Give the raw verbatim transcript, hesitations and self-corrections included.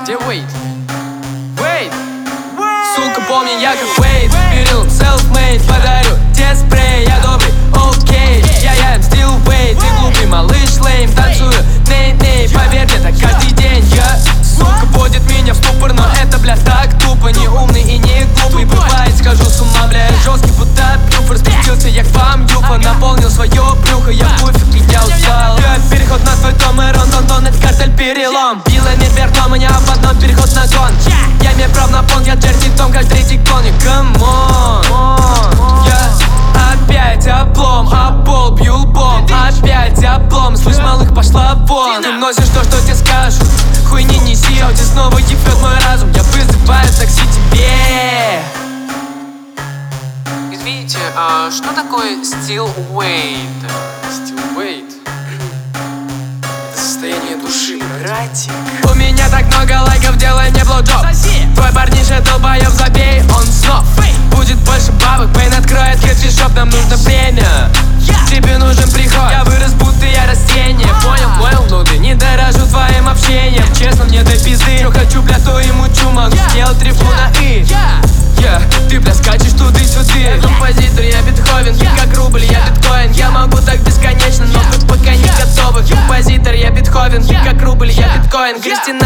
где Уэйд? Уэйд! Сука, помни, я как Уэйд. Берил self-made, подарю тебе спрей. Я добрый, окей. Я я still wait. Ты глупый малыш, лейм. Танцую, ней-ней. Поверь мне, так каждый день. Я, сука, вводит меня в ступор, но это, бля, так тупо. Не умный и не глупый. Бывает, схожу с ума, бля, жесткий будто пьюф. Распустился я к вам, юфа. Наполнил свое брюхо, я пофиг, и я устал. Переход на твой дом, и рон-дон-дон, это картель перелом. Билла мир вверх, у меня в одном переход на гон. Я имею прав на пон, я джерси в том, как третий коник. Камон, я опять облом, об пол бью лбом. Опять облом, слышь, малых, пошла вон. Ты носишь то, что тебе скажут, хуйни неси. А здесь снова ебет мой разум, я вызываю такси тебе. Извините, а что такое still wait? Still wait. Это состояние души, братик. У меня так много лайков, делай мне блоуджоп. Твой парниша долбоёб, забей, он снов. Будет больше бабок, Пейн откроет хедфишоп, нам нужно время. Тебе нужен приход, я вырос, будто я растение. Понял, понял, ну ты не дорожу твоим общением. Честно, мне до пизды, что хочу, бля, то и мучу. Могу сделать рифму на и. Yeah. Ты, бля, скачешь туды-сюды. Я композитор, я Бетховен, yeah. Как рубль, я биткоин. Я могу так бесконечно, но вы пока не готовы. Композитор, я Бетховен, yeah. Как рубль, я биткоин. Кристина